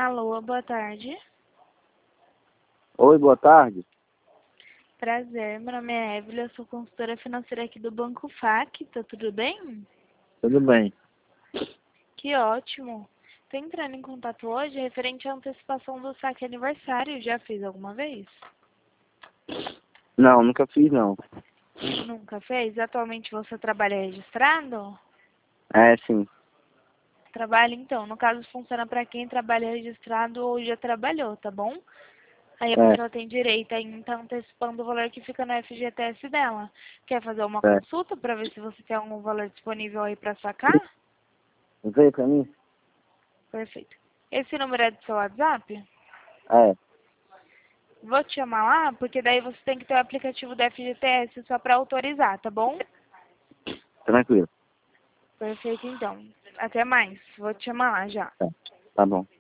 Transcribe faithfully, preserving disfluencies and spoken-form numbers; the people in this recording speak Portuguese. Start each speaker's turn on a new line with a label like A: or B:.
A: Alô, boa tarde.
B: Oi, boa tarde.
A: Prazer, meu nome é Evelyn, eu sou consultora financeira aqui do Banco F A C, tá tudo bem?
B: Tudo bem?
A: Que ótimo. Tô entrando em contato hoje referente à antecipação do saque aniversário, já fiz alguma vez?
B: Não, nunca fiz não.
A: Nunca fez? Atualmente você trabalha registrado?
B: É, sim.
A: Trabalha então, no caso funciona para quem trabalha registrado ou já trabalhou, tá bom? Aí a
B: É,
A: pessoa tem direito a estar antecipando o valor que fica no F G T S dela. Quer fazer uma
B: é.
A: consulta para ver se você tem algum valor disponível aí para sacar?
B: Veio pra mim?
A: Perfeito. Esse número é do seu WhatsApp?
B: É,
A: Vou te chamar lá, porque daí você tem que ter o aplicativo do F G T S só para autorizar, tá bom?
B: tranquilo.
A: Perfeito, então. Até mais. Vou te chamar lá já.
B: Tá, tá bom.